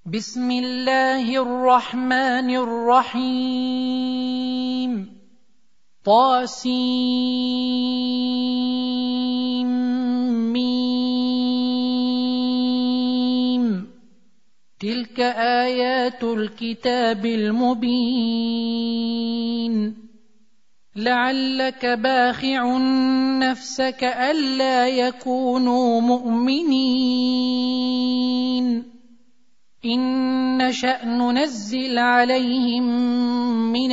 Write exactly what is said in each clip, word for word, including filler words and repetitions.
بسم الله الرحمن الرحيم طاسيم تلك آيات الكتاب المبين لعلك باخع نفسك ألا يكونوا مؤمنين إن نشأ ننزل عليهم من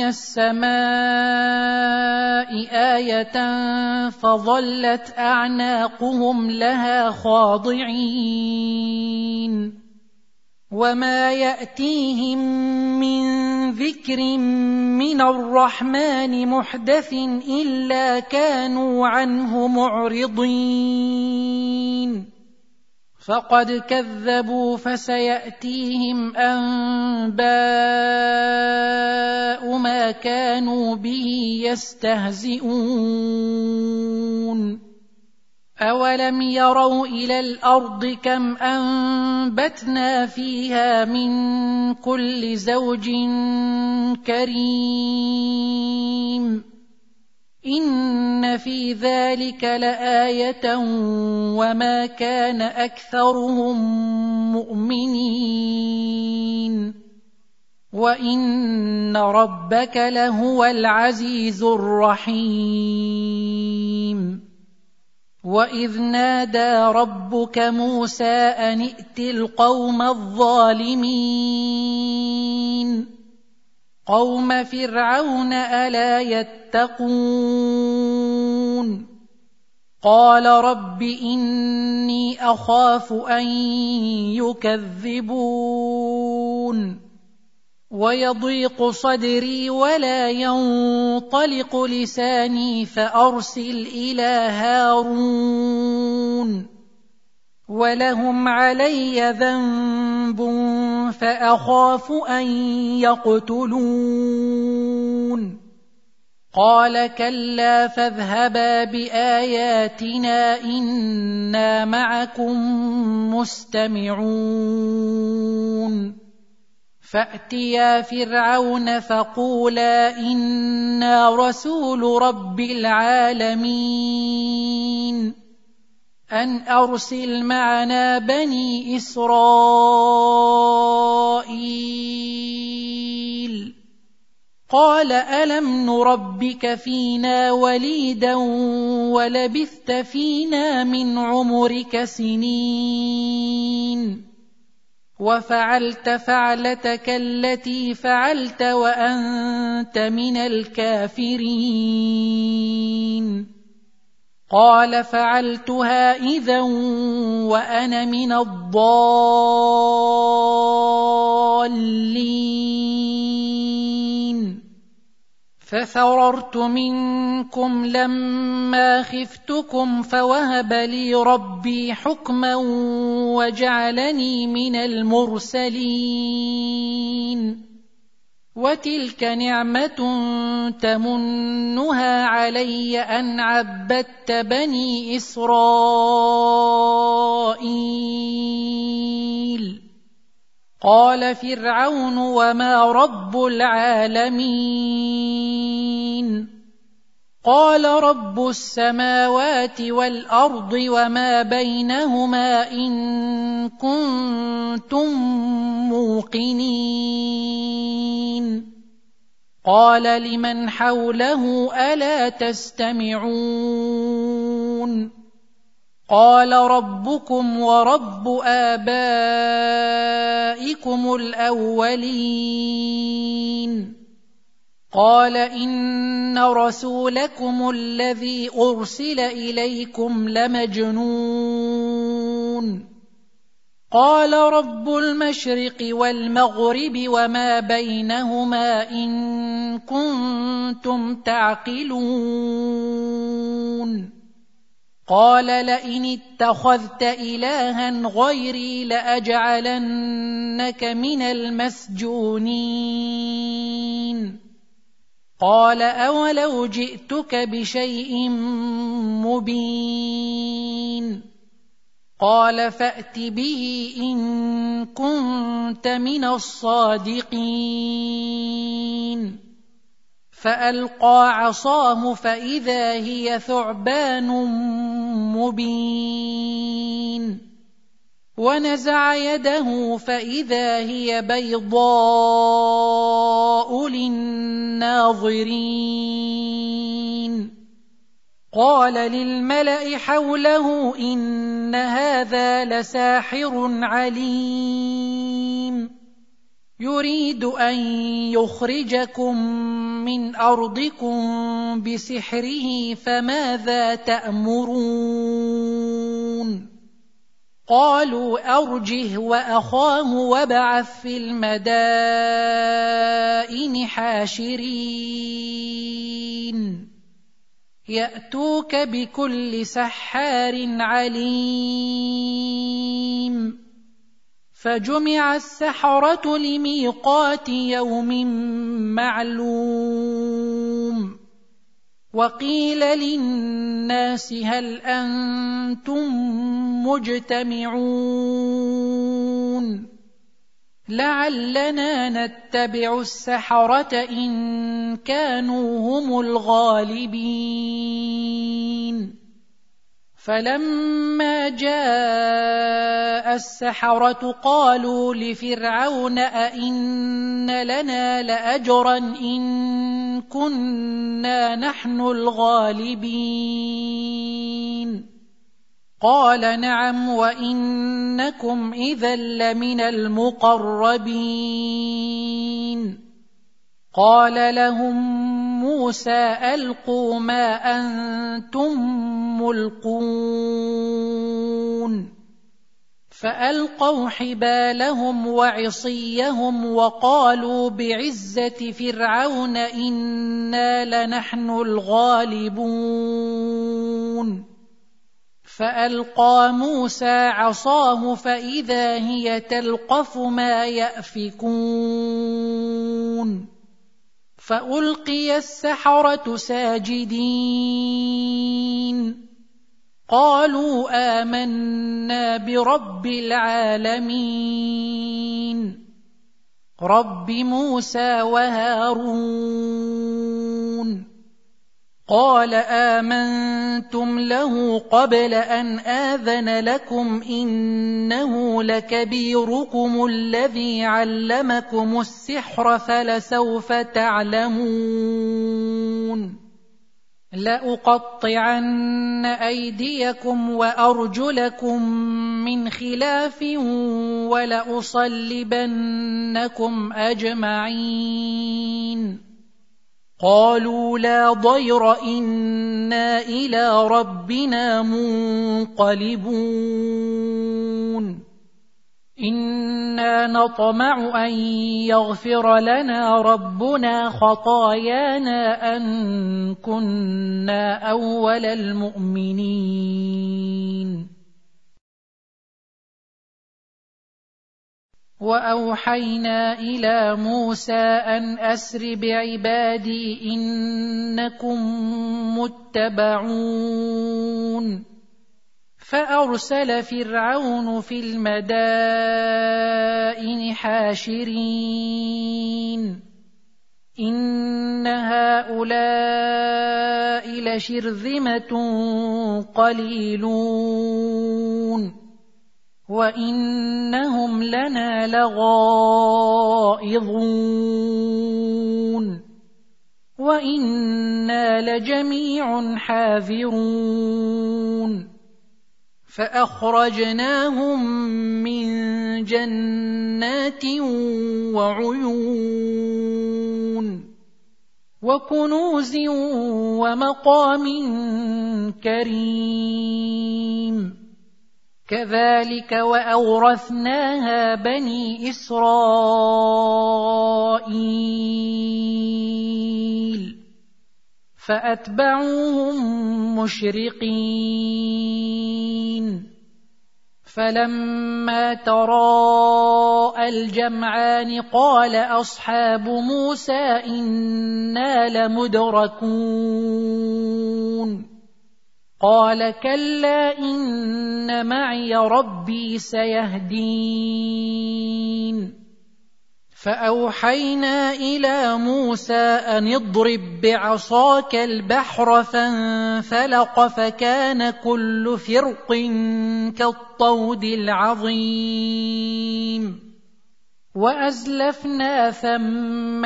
السماء آية فظلت أعناقهم لها خاضعين وما يأتيهم من ذكر من الرحمن محدث إلا كانوا عنه معرضين فقد كذبوا فسيأتيهم أنباء ما كانوا به يستهزئون أولم يروا إلى الأرض كم أنبتنا فيها من كل زوج كريم إن في ذلك لآية وما كان أكثرهم مؤمنين وإن ربك لهو العزيز الرحيم وإذ نادى ربك موسى أن ائت القوم الظالمين قوم فرعون ألا يتقون قال رب إني أخاف أن يكذبون ويضيق صدري ولا ينطلق لساني فأرسل إلى هارون ولهم علي ذنب فأخاف أن يقتلون قال كلا فاذهبا بآياتنا إنا معكم مستمعون فأتيا فرعون فقولا إنا رسول رب العالمين أن أرسل معنا بني إسرائيل قال ألم نربك فينا وليدا ولبثت فينا من عمرك سنين وفعلت فعلتك التي فعلت وأنت من الكافرين قال فعلتها إذا وأنا من الضالين ففررت منكم لما خفتكم فوهب لي ربي حكما وجعلني من المرسلين وتلك نعمة تمنها علي أن عبدت بني إسرائيل قال فرعون وما رب العالمين قال رب السماوات والأرض وما بينهما إن كنتم موقنين قال لمن حوله ألا تستمعون قال ربكم ورب آبائكم الأولين قال إن رسولكم الذي أرسل إليكم لمجنون قال رب المشرق والمغرب وما بينهما إن كنتم تعقلون قال لئن اتخذت إلها غيري لأجعلنك من المسجونين قال أولو جئتك بشيء مبين قال فأت به إن كنت من الصادقين فألقى عصاه فإذا هي ثعبان مبين ونزع يده فإذا هي بيضاء للناظرين قال للملأ حوله إن هذا لساحر عليم يريد أن يخرجكم من أرضكم بسحره فماذا تأمرون قالوا أرجه وأخاه وابعث في المدائن حاشرين يأتوك بكل سحار عليم فجمع السحرة لميقات يوم معلوم وقيل للناس هل أنتم مجتمعون لعلنا نتبع السحرة إن كانوا هم الغالبين فلما جاء السحرة قالوا لفرعون أئن لنا لأجرا إن كنا نحن الغالبين قال نعم وإنكم إذا لمن المقربين قال لهم موسى ألقوا ما أنتم ملقون فألقوا حبالهم وعصيهم وقالوا بعزة فرعون إنا لنحن الغالبون فألقى موسى عصاه فإذا هي تلقف ما يأفكون فألقي السحرة ساجدين قالوا آمنا برب العالمين رب موسى وهارون قال آمنتم له قبل أن آذن لكم إنه لكبيركم الذي علمكم السحر فلسوف تعلمون لأقطعن أيديكم وأرجلكم من خلاف ولأصلبنكم أجمعين قالوا لا ضير إنا إلى ربنا منقلبون إنا نطمع أن يغفر لنا ربنا خطايانا أن كنا أول المؤمنين وأوحينا إلى موسى أن أسر بعبادي إنكم متبعون فأرسل فرعون في المدائن حاشرين إن هؤلاء لشرذمة قليلون وإنهم لنا لغائظون وإنا لجميع حاذرون فأخرجناهم من جنات وعيون وكنوز ومقام كريم كذلك وأورثناها بني إسرائيل فأتبعوهم مشرقين فلما تراءى الجمعان قال أصحاب موسى إنا لمدركون قال كلا إن معي ربي سيهدين فأوحينا إلى موسى أن اضرب بعصاك البحر فانفلق فكان كل فرق كالطود العظيم وأزلفنا ثم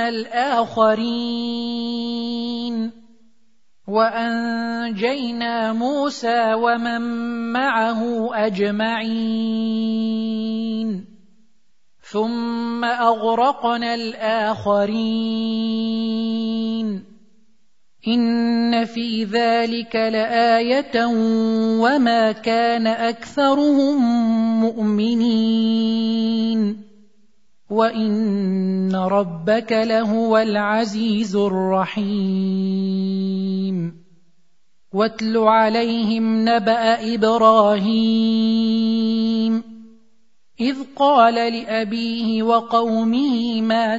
الآخرين وأنجينا موسى ومن معه أجمعين ثم أغرقنا الآخرين إن في ذلك لآية وما كان أكثرهم مؤمنين وإن ربك لهو العزيز الرحيم واتل عليهم نبأ إبراهيم إذ قال لأبيه وقومه ما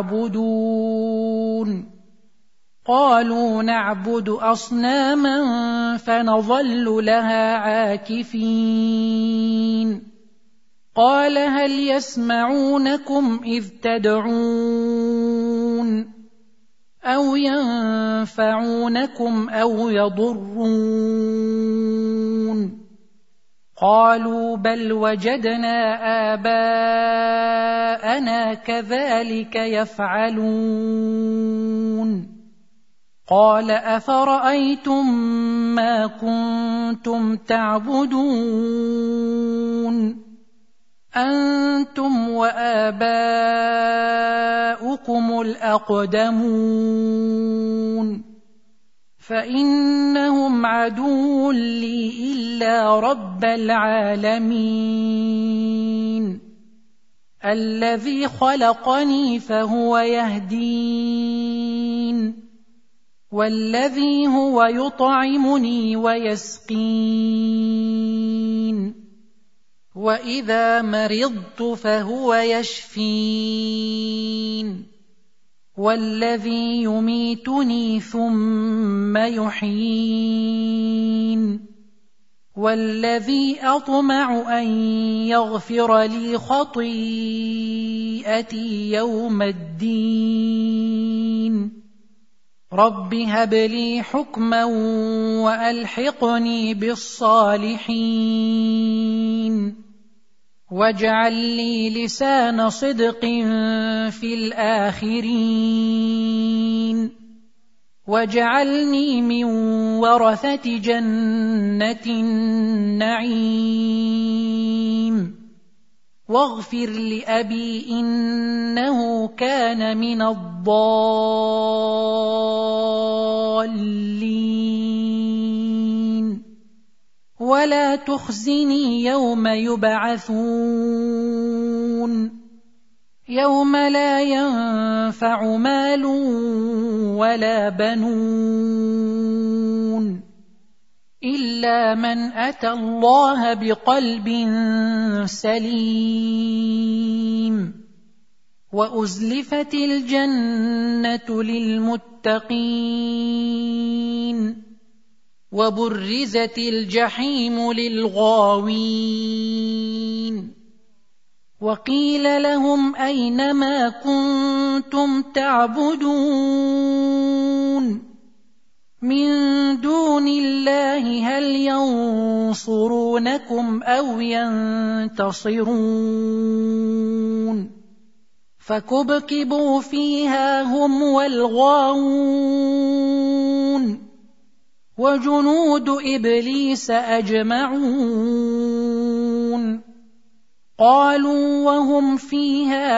تعبدون قالوا نعبد أصناما فنظل لها عاكفين قال هل يسمعونكم إذ تدعون أو ينفعونكم أو يضرون قالوا بل وجدنا آباءنا كذلك يفعلون قال أفرأيتم ما كنتم تعبدون أنتم وآباؤكم الأقدمون فإنهم عدو لي إلا رب العالمين الذي خلقني فهو يهدين والذي هو يطعمني ويسقين وإذا مرضت فهو يشفين والذي يميتني ثم يحيين والذي أطمع أن يغفر لي خطيئتي يوم الدين رب هب لي حكما وألحقني بالصالحين واجعل لي لسان صدق في الآخرين واجعلني من ورثة جنة النعيم واغفر لأبي إنه كان من الضالين ولا تخزني يوم يبعثون يوم لا ينفع مال ولا بنون إلا من أتى الله بقلب سليم وأزلفت الجنة للمتقين وبرزت الجحيم للغاوين وقيل لهم أين ما كنتم تعبدون من دون الله هل ينصرونكم أو ينتصرون فكبكبوا فيها هم والغاوون وجنود إبليس أجمعون قالوا وهم فيها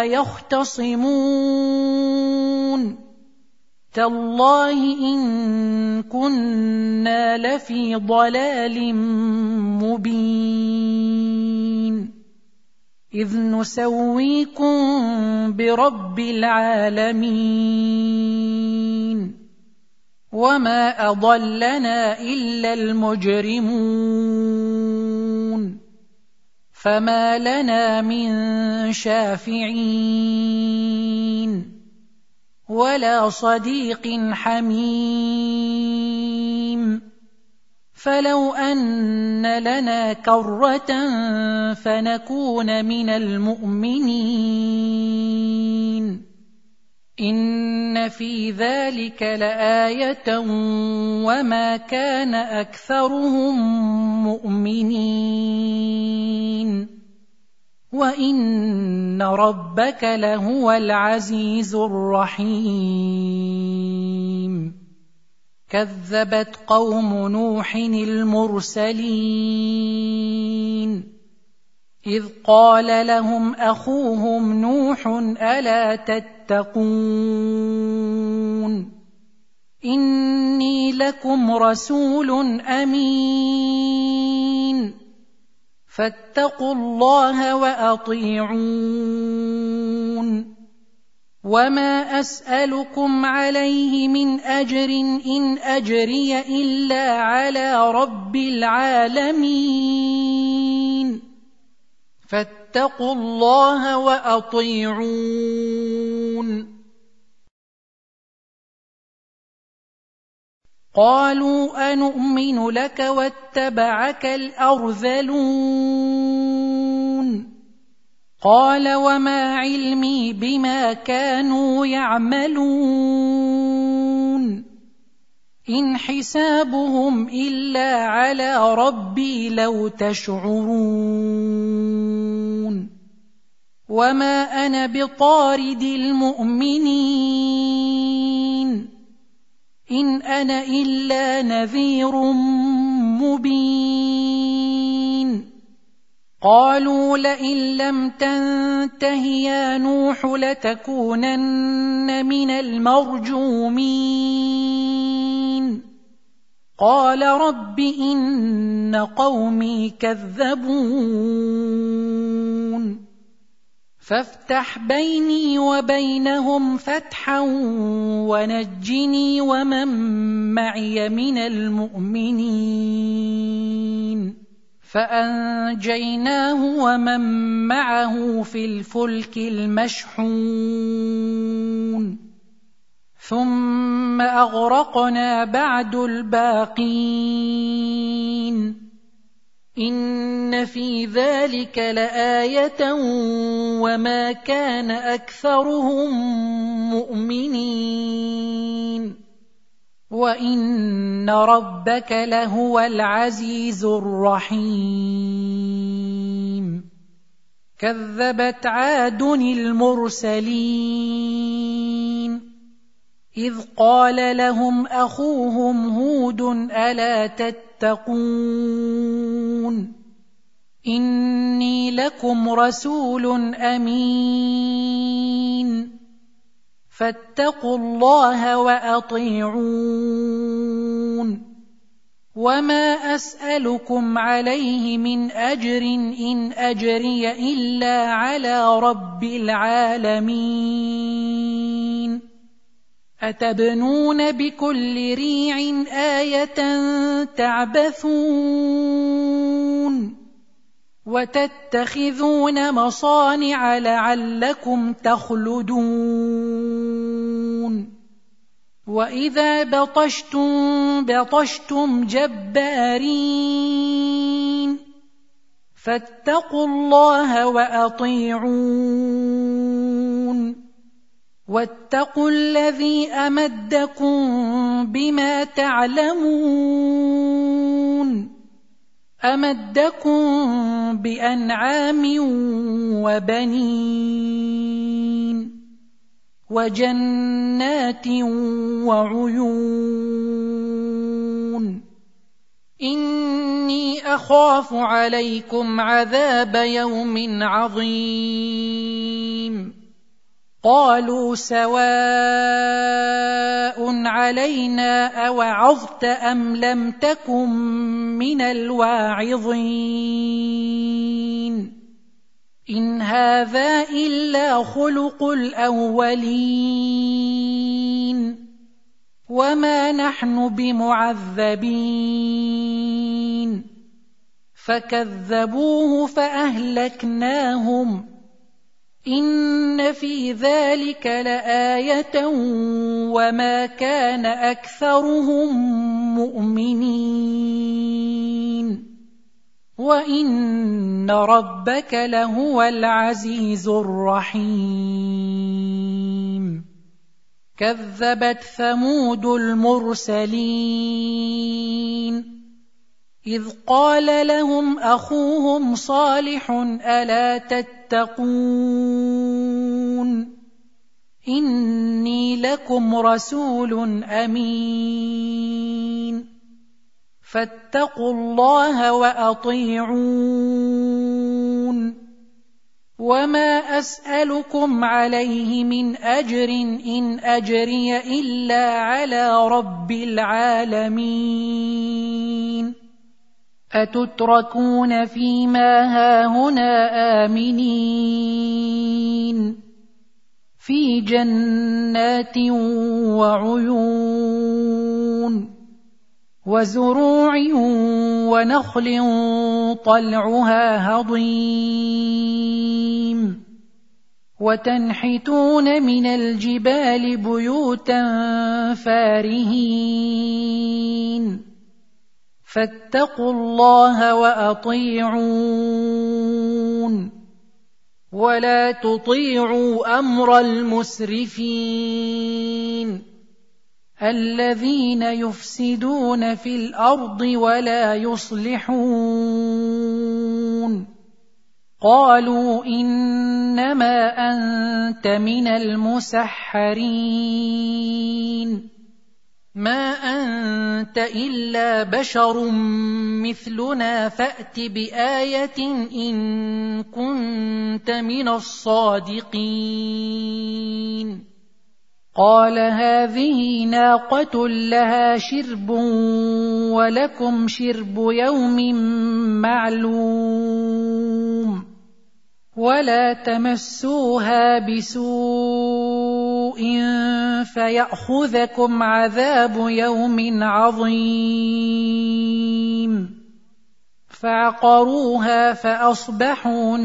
يختصمون تالله إن كنا لفي ضلال مبين إذ نسويكم برب العالمين وما أضلنا إلا المجرمون فما لنا من شافعين ولا صديق حميم فلو أن لنا كرة فنكون من المؤمنين إن في ذلك لآية وما كان أكثرهم مؤمنين وإن ربك لهو العزيز الرحيم كذبت قوم نوح المرسلين إذ قال لهم أخوهم نوح ألا تتقون إني لكم رسول أمين فاتقوا الله وأطيعون وما أسألكم عليه من أجر إن أجري إلا على رب العالمين فاتقوا الله وأطيعون قالوا أنؤمن لك واتبعك الأرذلون قال وما علمي بما كانوا يعملون إن حسابهم إلا على ربي لو تشعرون وما أنا بطارد المؤمنين إن أنا إلا نذير مبين قالوا لئن لم تنته يا نوح لتكونن من المرجومين قال رب إن قومي كذبون فافتح بيني وبينهم فتحا ونجني ومن معي من المؤمنين فأنجيناه ومن معه في الفلك المشحون ثم أغرقنا بعد الباقين إن في ذلك لآية وما كان أكثرهم مؤمنين وإن ربك لهو العزيز الرحيم كذبت عاد المرسلين إذ قال لهم أخوهم هود ألا تتقون إني لكم رسول أمين فاتقوا الله وأطيعون وما أسألكم عليه من أجر إن أجري إلا على رب العالمين أتبنون بكل ريع آية تعبثون وتتخذون مصانع لعلكم تخلدون وإذا بطشتم بطشتم جبارين فاتقوا الله وأطيعون واتقوا الذي أمدكم بما تعلمون أمدكم بأنعام وبنين وجنات وعيون إني أخاف عليكم عذاب يوم عظيم قالوا سواء علينا أوعظت أم لم تكن من الواعظين إن هذا إلا خلق الأولين وما نحن بمعذبين فكذبوه فأهلكناهم إن في ذلك لآية وما كان أكثرهم مؤمنين وإن ربك لهو العزيز الرحيم كذبت ثمود المرسلين إذ قال لهم أخوهم صالح ألا تتقون إني لكم رسول أمين فاتقوا الله وأطيعون وما أسألكم عليه من أجر إن أجري إلا على رب العالمين أتتركون فيما هاهنا آمنين في جنات وعيون وزروع ونخل طلعها هضيم وتنحتون من الجبال بيوتا فارهين فاتقوا الله وأطيعون ولا تطيعوا أمر المسرفين الذين يفسدون في الأرض ولا يصلحون قالوا إنما أنت من المسحرين ما أنت إلا بشر مثلنا فأت بآية إن كنت من الصادقين قال هذه ناقة لها شرب ولكم شرب يوم معلوم ولا تمسوها بسوء فيأخذكم عذاب يوم عظيم فعقروها فأصبحوا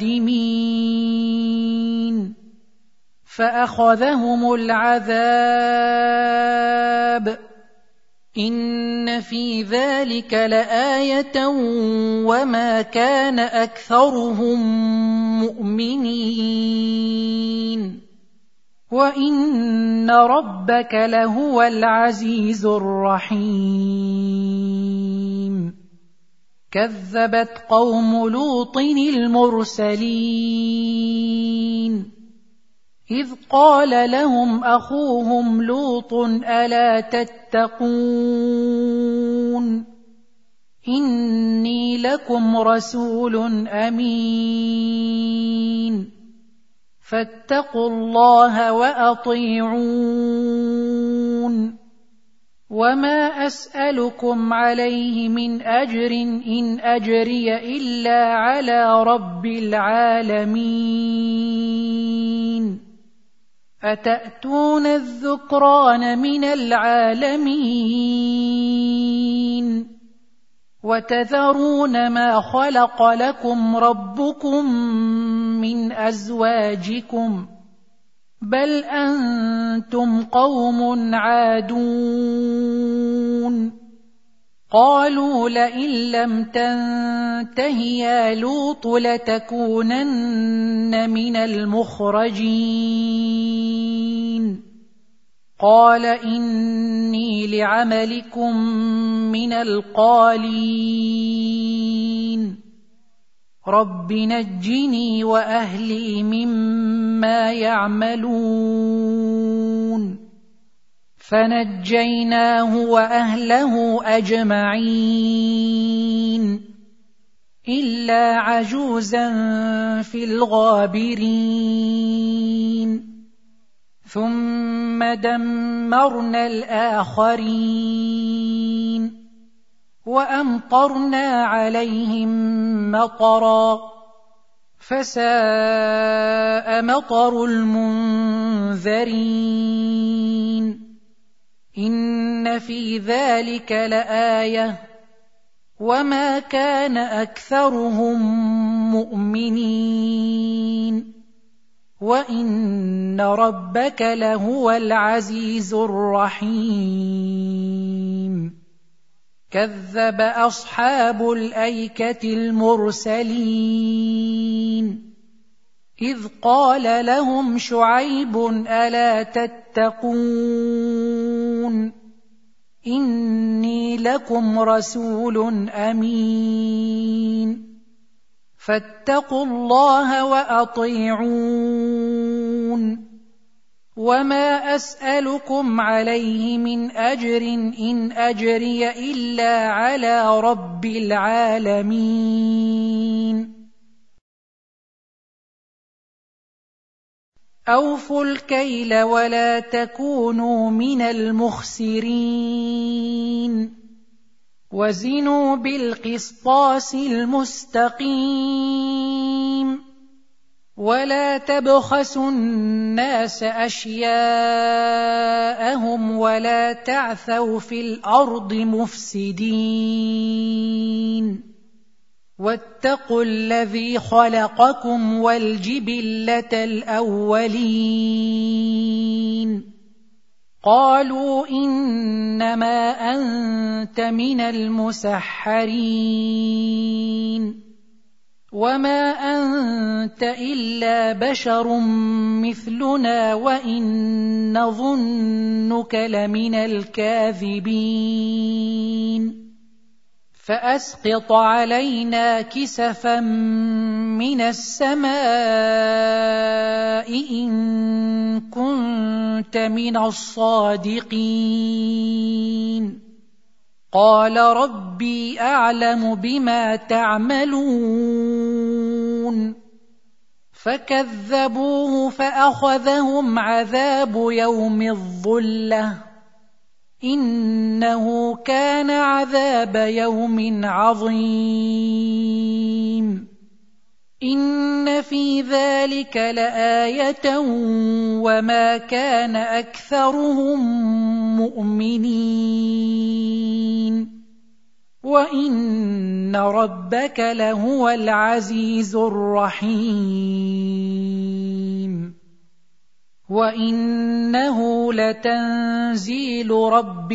نادمين فأخذهم العذاب إن في ذلك لآية وما كان أكثرهم مؤمنين وإن ربك لهو العزيز الرحيم كذبت قوم لوط المرسلين إذ قال لهم أخوهم لوط ألا تتقون إني لكم رسول أمين فاتقوا الله وأطيعون وما أسألكم عليه من أجر إن أجري إلا على رب العالمين أتأتون الذكران من العالمين وتذرون ما خلق لكم ربكم من أزواجكم بل أنتم قوم عادون قالوا لئن لم تنته يا لوط لتكونن من المخرجين قال إني لعملكم من القالين رب نجني وأهلي مما يعملون فنجيناه وأهله أجمعين إلا عجوزا في الغابرين ثم دمرنا الآخرين وأمطرنا عليهم مطرا فساء مطر المنذرين إن في ذلك لآية وما كان أكثرهم مؤمنين وإن ربك لهو العزيز الرحيم كذب أصحاب الأيكة المرسلين إذ قال لهم شعيب ألا تتقون إني لكم رسول أمين فاتقوا الله وأطيعون وما أسألكم عليه من أجر إن أجري إلا على رب العالمين أوفوا الكيل ولا تكونوا من المخسرين وزنوا بالقسطاس المستقيم ولا تبخسوا الناس أشياءهم ولا تعثوا في الأرض مفسدين واتقوا الذي خلقكم والجبلة الأولين قالوا إنما أنت من المسحرين وما أنت إلا بشر مثلنا وإن نظنك لمن الكاذبين فأسقط علينا كسفا من السماء إن كنت من الصادقين قال ربي أعلم بما تعملون فكذبوه فأخذهم عذاب يوم الظلة إنه كان عذاب يوم عظيم إن في ذلك لآية وما كان أكثرهم مؤمنين وإن ربك لهو العزيز الرحيم وإنه لتنزيل رب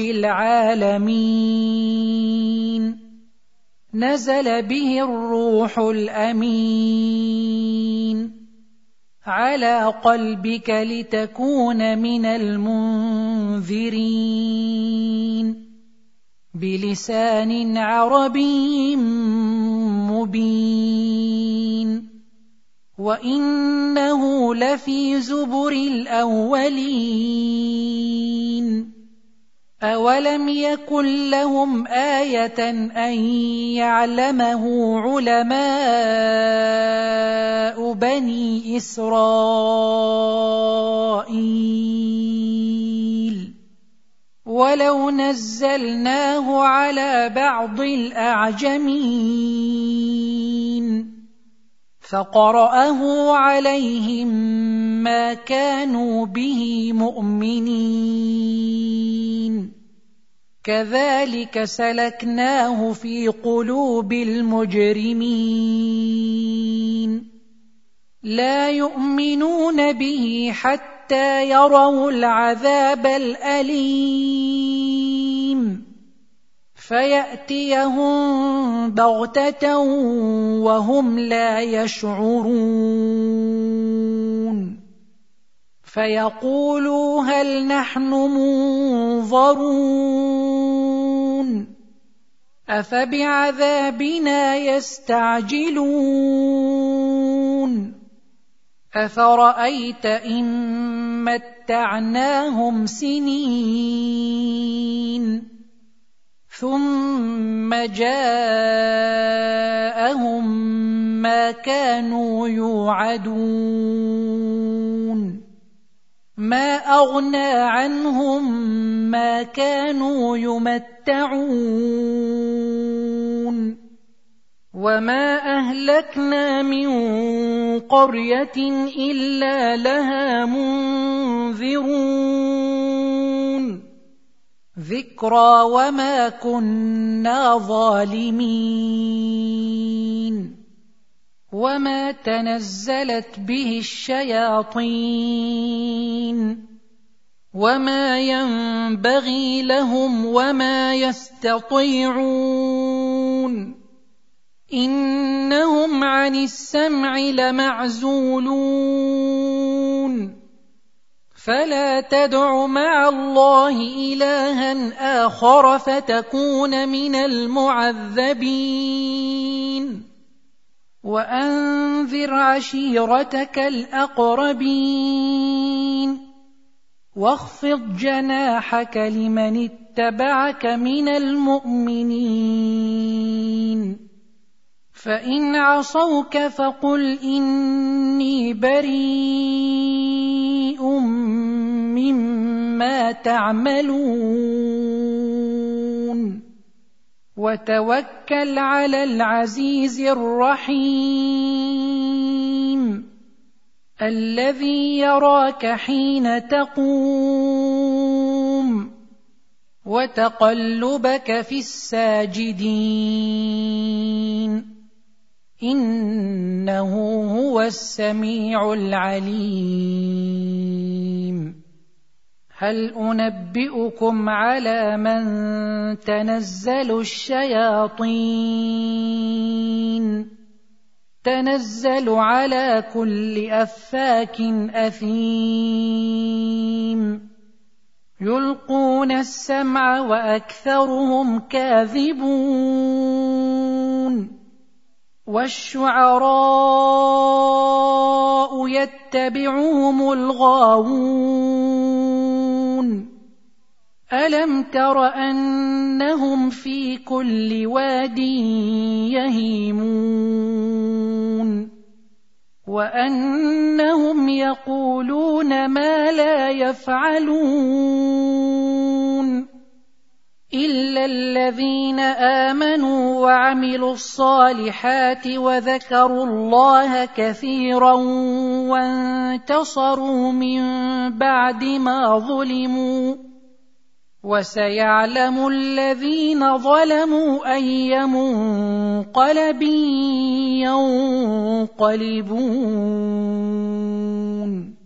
العالمين نزل به الروح الأمين على قلبك لتكون من المنذرين بلسان عربي مبين وإنه لفي زبر الأولين أولم يكن لهم آية أن يعلمه علماء بني إسرائيل ولو نزلناه على بعض الأعجمين فقرأه عليهم ما كانوا به مؤمنين كذلك سلكناه في قلوب المجرمين لا يؤمنون به حتى يروا العذاب الأليم فيأتيهم بغتة وهم لا يشعرون فيقولوا هل نحن منظرون أفبعذابنا يستعجلون أفرأيت إن متعناهم سنين ثم جاءهم ما كانوا يوعدون ما أغنى عنهم ما كانوا يمتعون وما أهلكنا من قرية إلا لها منذرون ذكرى وما كنا ظالمين وما تنزلت به الشياطين وما ينبغي لهم وما يستطيعون إنهم عن السمع لمعزولون فلا تدع مع الله إلها آخر فتكون من المعذبين وأنذر عشيرتك الأقربين واخفض جناحك لمن اتبعك من المؤمنين فإن عصوك فقل إني بريء مما تعملون وتوكل على العزيز الرحيم الذي يراك حين تقوم وتقلبك في الساجدين إنه هو السميع العليم هل أنبئكم على من تنزل الشياطين تنزل على كل أفاك أثيم يلقون السمع وأكثرهم كاذبون والشعراء يتبعهم الغاوون ألم تر أنهم في كل واد يهيمون وأنهم يقولون ما لا يفعلون إلا الذين آمنوا وعملوا الصالحات وذكروا الله كثيرا وانتصروا من بعد ما ظلموا وسيعلم الذين ظلموا أي منقلب ينقلبون